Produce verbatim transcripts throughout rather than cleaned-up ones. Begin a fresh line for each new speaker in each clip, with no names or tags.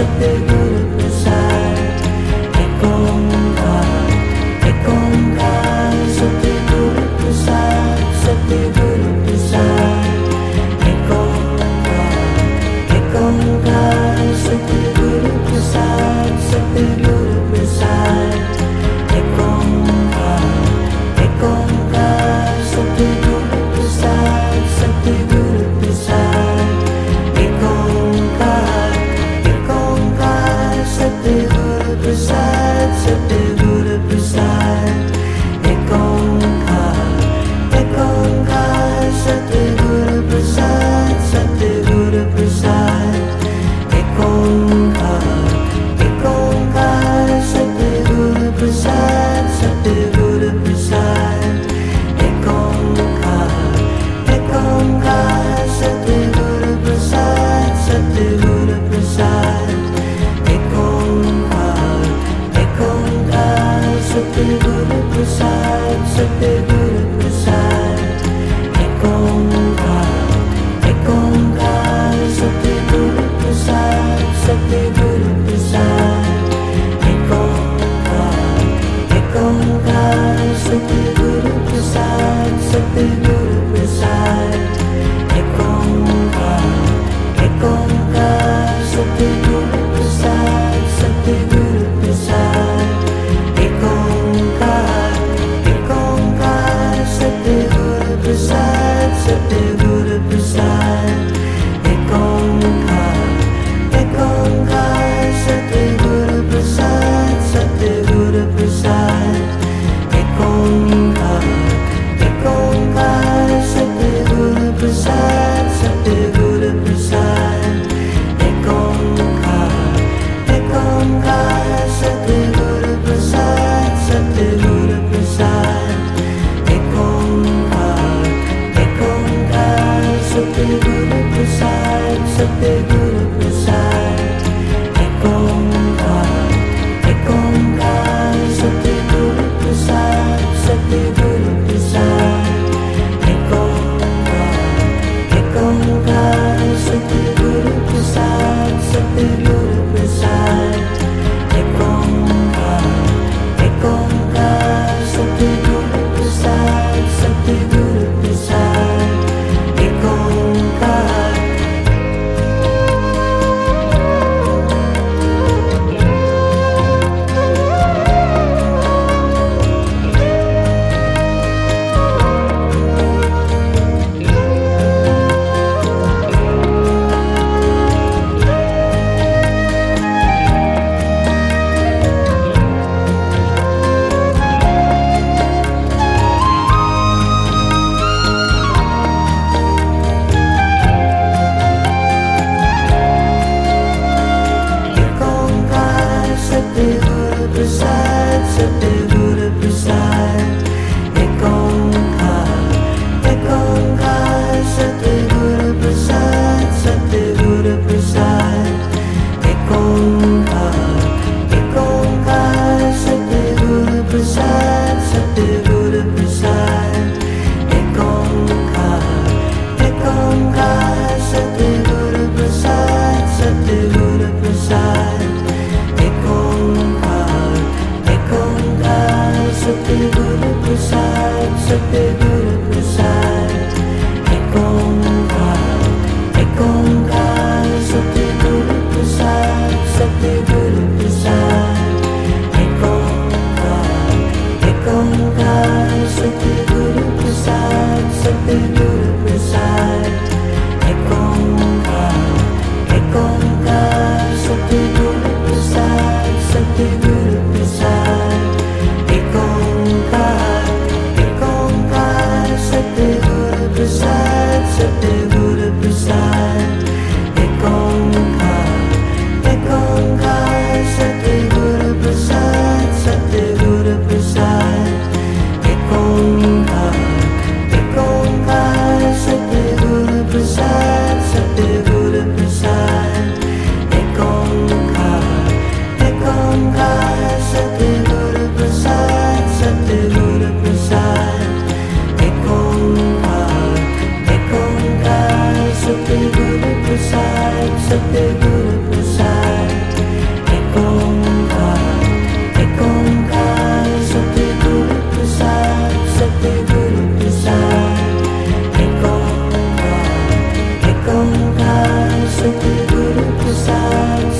Sati Guru Prasad, Sati Guru Prasad.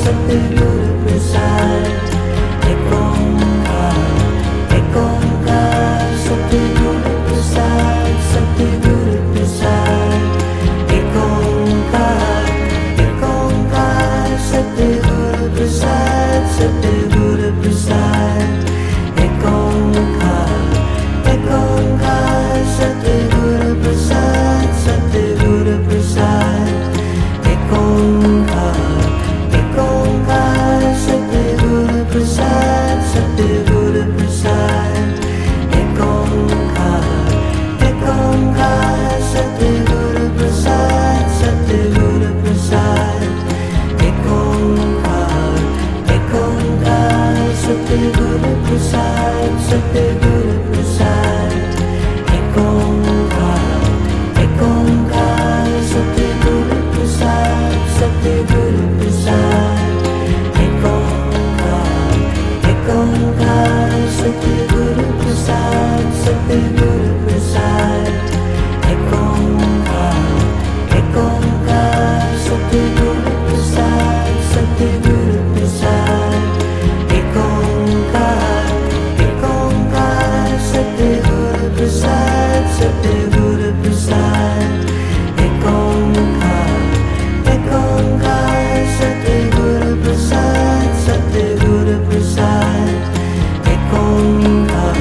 Satguru Prasad. Ek Onkar, Ek Onkar, Satguru Prasad, Satguru Prasad. Ek Onkar, Ek Onkar, Satguru Prasad, Satguru Prasad. Ek Onkar, Ek Onkar, Satguru Prasad, Satguru Prasad. Ek Onkar, Ek Onkar, Satguru Prasad, Satguru Prasad. Ek Onkar, Ek Onkar, Satguru Prasad, Satguru Prasad. Ek Onkar, Ek Onkar, Satguru Prasad, Satguru Prasad. Ek Onkar, Ek Onkar, Satguru Prasad, Satguru Prasad. Ek Onkar, Ek Onkar, Satguru Prasad, Satguru Prasad. Ek Onkar, Ek Onkar, Satguru Prasad, Satguru Prasad. Ek Onkar, Ek Onkar, Satguru Prasad, Satguru Prasad. Ek Onkar, Ek Onkar, Satguru Prasad, Satguru Prasad. Ek Onkar,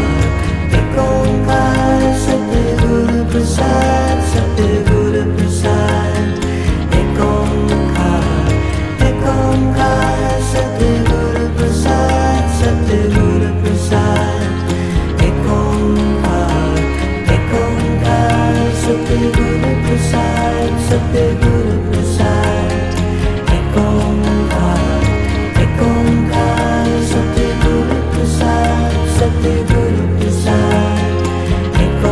Ek Onkar, Satguru Prasad, Satguru Prasad. Ek Onkar, Ek Onkar, Satguru Prasad, Satguru Prasad. Ek Onkar, Ek Onkar, Satguru Prasad, Satguru Prasad. Ek Onkar, Ek Onkar, Satguru Prasad, Satguru Prasad. Ek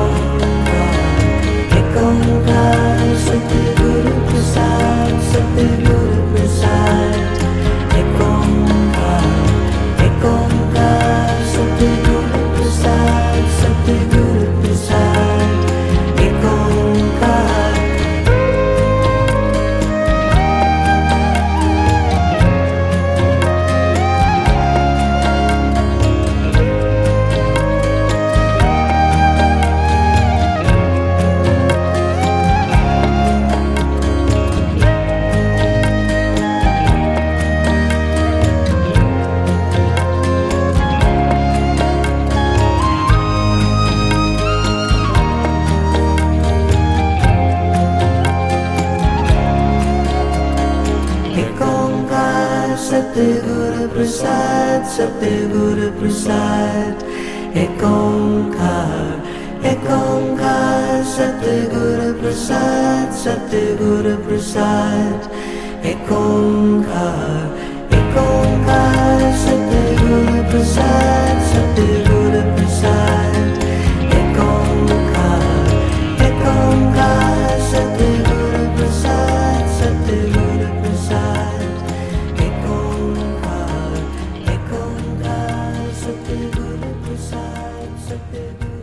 Onkar, Ek Onkar, Satguru Prasad, Satguru Prasad. Ek Onkar, Ek Onkar, Satguru Prasad, Satguru Prasad. Ek Onkar. Ek Onkar, Satguru Prasad, Satguru Prasad. Ek Onkar, Ek Onkar, Satguru Prasad, Satguru Prasad. Ek Onkar, Ek Onkar, Satguru Prasad, Satguru Prasad. Ek Onkar, Ek Onkar, Satguru Prasad, Satguru Prasad. Ek Onkar, Ek Onkar, Satguru Prasad, Satguru